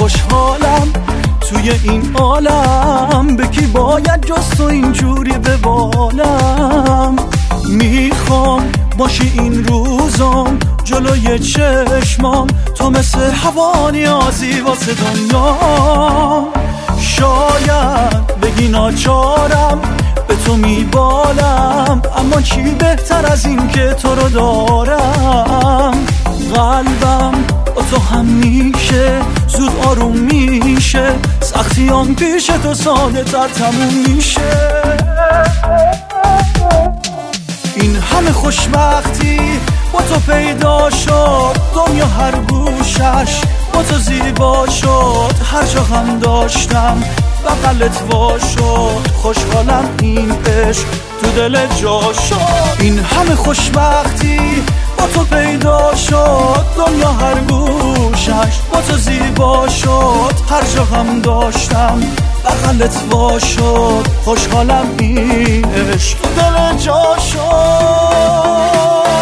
خوشحالم توی این عالم، به کی باید جز تو اینجوری ببالم. میخوام باشی این روزام جلوی چشمام، تو مثل هوا نیازی واسه دنیا. شاید بگی ناچارم به تو میبالم، اما چی بهتر از این که تو رو دارم. قلبم با تو همیشه زود آروم میشه، سختیام پیش تو ساده تر تموم میشه. این همه خوشبختی با تو پیدا شد، دنیا هر گوشش با تو زیبا شد. هر جا غم داشتم بغلت وا شد، خوشحالم این عشق تو دل جا شد. این همه خوشبختی با تو پیدا شد، دنیا هر گوشش با تو زیبا شد. هر جا غم داشتم بغلت وا شد، خوشحالم این عشق تو دل جا شد.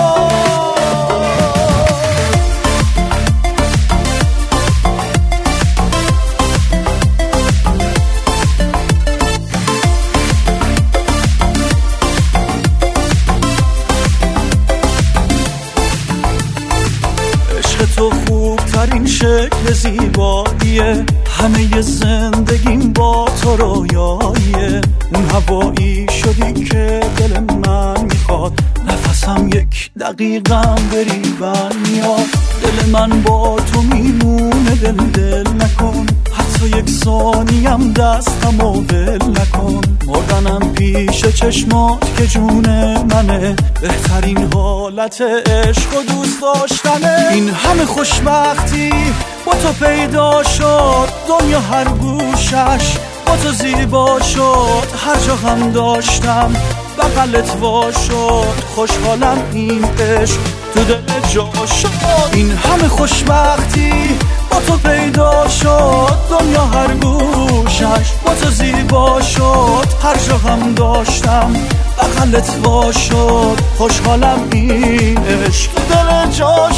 تو خوبترین شکل زیباییه، همه زندگیم با تو رویاییه. اون هوایی شدی که دل من میخواد، نفسم یک دقیقم بریبن میاد. دل من با تو میمونه، دل نکن، حتی یک ثانیم دستم و ول نکن. مردنم پیش چشمات که جون منه، بهترین حالت عشق و دوست داشتنه. این همه خوشبختی با تو پیدا شد، دنیا هر گوشش با تو زیبا شد. هر جا غم داشتم بغلت وا شد، خوشحالم این عشق تو دل جا شد. این همه خوشبختی با تو پیدا شد، دنیا هر گوشش با تو زیبا شد. هر جا غم داشتم بغلت وا شد، خوشحالم این عشق تو دل جا